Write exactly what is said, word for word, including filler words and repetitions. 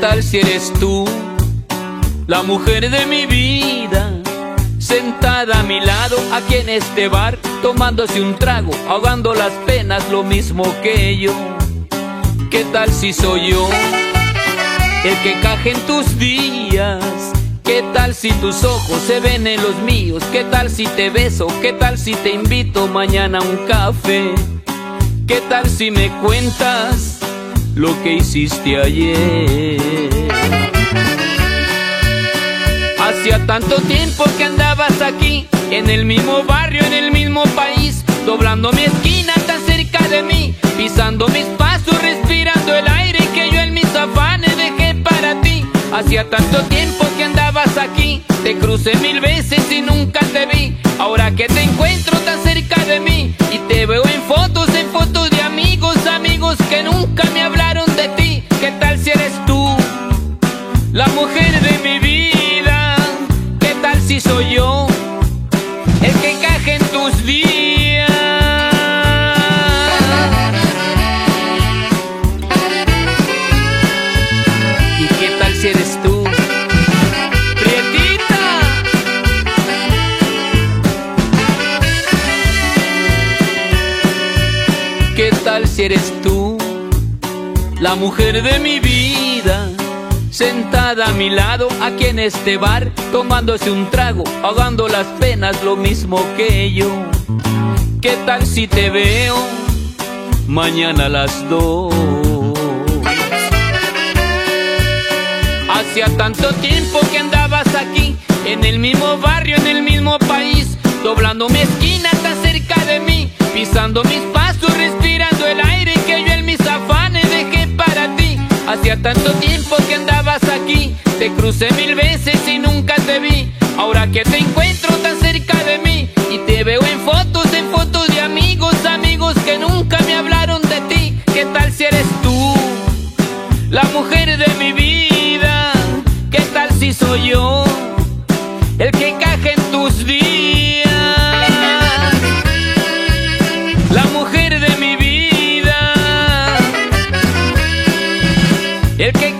tal si eres tú, la mujer de mi vida, sentada a mi lado aquí en este bar, tomándose un trago, ahogando las penas lo mismo que yo? ¿Qué tal si soy yo el que caje en tus días? ¿Qué tal si tus ojos se ven en los míos? ¿Qué tal si te beso? ¿Qué tal si te invito mañana a un café? ¿Qué tal si me cuentas lo que hiciste ayer? Hacía tanto tiempo que andabas aquí, en el mismo barrio, en el mismo país, doblando mi esquina tan cerca de mí, pisando mis pasos, respirando el aire que yo en mis afanes dejé para ti. Hacía tanto tiempo que andabas aquí, te crucé mil veces y nunca te vi. Ahora que te encuentro tan cerca de mí y te veo en fotos, en fotos de amigos, amigos que nunca me hablaron de ti. ¿Qué tal si eres tú, la mujer de mi vida? ¿Qué tal si soy yo el que encaje en tus días? ¿Y qué tal si eres tú, prietita? ¿Qué tal si eres tú, la mujer de mi vida, sentada a mi lado aquí en este bar, tomándose un trago, ahogando las penas lo mismo que yo? ¿Qué tal si te veo mañana a las dos? Hacía tanto tiempo que andabas aquí, en el mismo barrio, en el mismo país, doblando mi esquina tan cerca de mí, pisando mis pasos, respirando el aire que yo en mis afanes dejé para ti. Hacía tanto tiempo que andabas aquí, te crucé mil veces y nunca te vi. Ahora que te encuentro tan cerca de mí y te veo en fotos, en fotos de amigos, amigos que nunca me hablaron de ti. ¿Qué tal si eres tú, la mujer de mi vida? ¿Qué tal si soy yo el que encaje en tus días? La mujer de mi vida, el que